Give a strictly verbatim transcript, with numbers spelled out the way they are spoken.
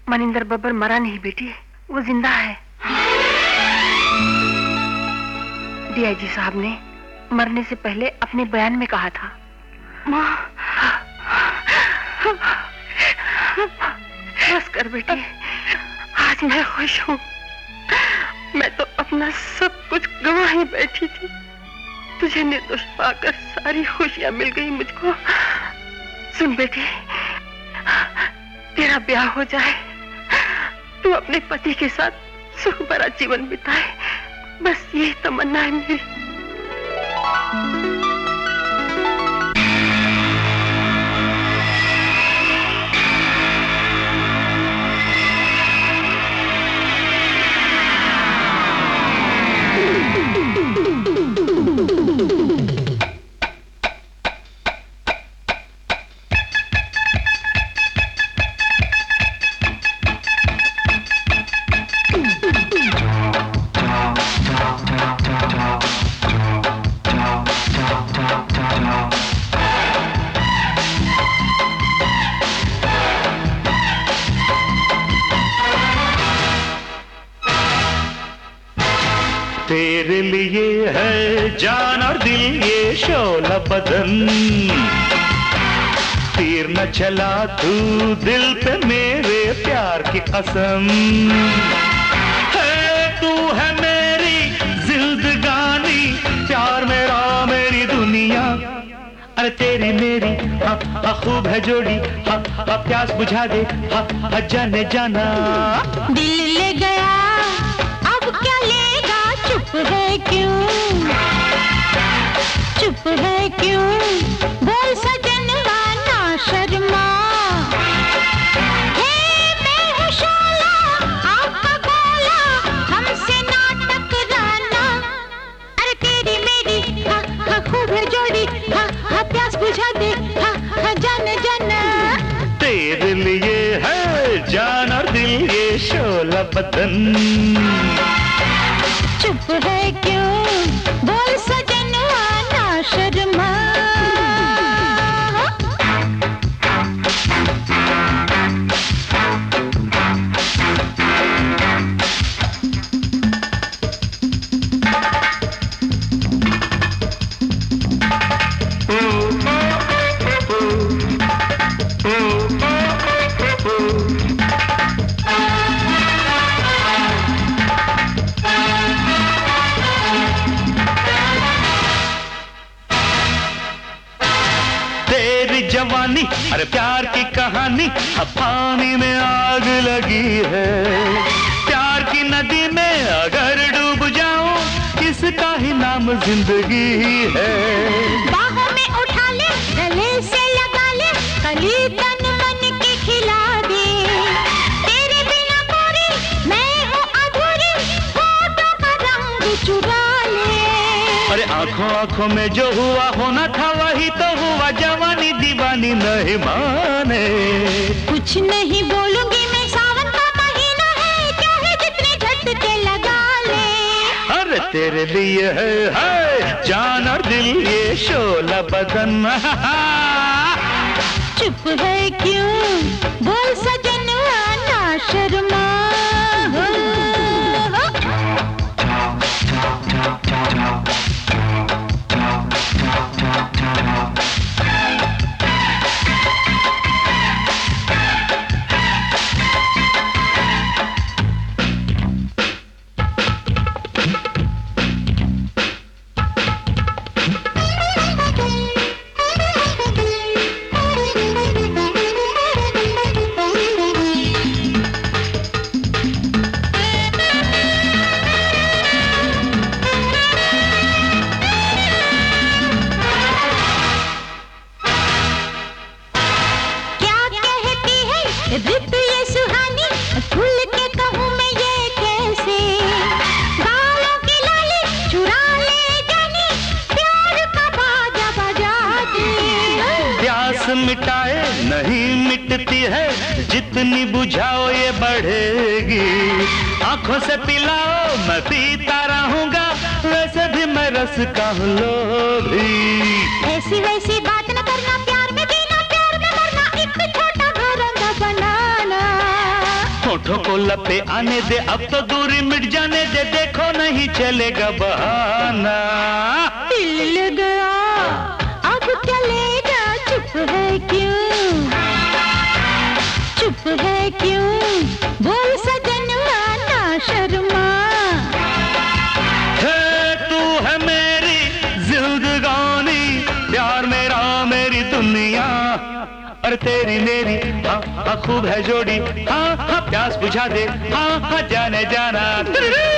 मनिंदर बब्बर मरा नहीं बेटी, वो जिंदा है। डीआईजी साहब ने मरने से पहले अपने बयान में कहा था। माँ, बस कर बेटी, आज मैं खुश हूँ। मैं तो अपना सब कुछ गंवा ही बैठी थी, तुझे निर्दोष पाकर सारी खुशियां मिल गई मुझको। सुन बेटी, तेरा ब्याह हो जाए, तू अपने पति के साथ सुख भरा जीवन बिताए, बस यही तमन्ना है मेरी। तेरे लिए है जान और दिल ये शोला बदन, तीर न चला तू दिल पे मेरे प्यार की कसम। है तू है मेरी जिंदगानी, प्यार मेरा मेरी दुनिया। अरे तेरी मेरी हाँ हाँ खूब है जोड़ी, हाँ हाँ प्यास बुझा दे, हाँ हाँ जाने जाना। दिल ले गया अब क्या लेगा, चुप है क्यों, चुप है क्यों, बोल सजनवा ना शर्मा। हे मैं हूँ शोला आपका गोला, हमसे ना टकराना। अरे तेरी मेरी हाँ हाँ खूब है जोड़ी, हाँ हाँ प्यास बुझा दे, हाँ हाँ जाने जाना। तेरे लिए है जान और दिल ये शोला बदन, चुप है क्यों, बोल सजनवा ना शर्मा। जवानी अरे प्यार की कहानी, अब पानी में आग लगी है। प्यार की नदी में अगर डूब जाऊं, इसका ही नाम जिंदगी है। बाहों में उठा ले, गले से लगा ले, कली तन मन के खिला दे। तेरे बिना पूरी मैं हूँ अधूरी, होठों का रंग चुरा ले। अरे आंखों आंखों में जो हुआ होना था वही तो हुआ, जवानी दीवानी नहीं माने। कुछ नहीं बोलूंगी मैं, सावन का महीना है, क्या है जितने झटके लगा ले। अरे तेरे लिए है, है जान और दिल ये शोला बदन। चुप है क्यों, बोल सजनवा ना शर्मा। रित ये सुहानी, खुल के कहूँ मैं ये कैसे। बालों की लाली चुरा ले जानी, प्यार का बाजा बजा दे। प्यास मिटाए नहीं मिटती है, जितनी बुझाओ ये बढ़ेगी। आंखों से पिलाओ मैं पीता रहूंगा, वैसे भी मैं रस का लोभी। ऐसी वैसी बात न करना, प्यार में जीना प्यार में मरना, एक छोटा घर बनाना। होठों को लपे आने दे, अब तो दूरी मिट जाने दे, देखो नहीं चलेगा बहाना। दिल गया अब चलेगा, चुप है क्यों, चुप है क्यों, बोल सजनवा ना शर्मा। है तू है मेरी जिंदगानी, प्यार मेरा मेरी दुनिया, और तेरी मेरी हाँ हाँ खूब है जोड़ी, हाँ हाँ प्यास बुझा दे, हाँ हाँ जाने जाना।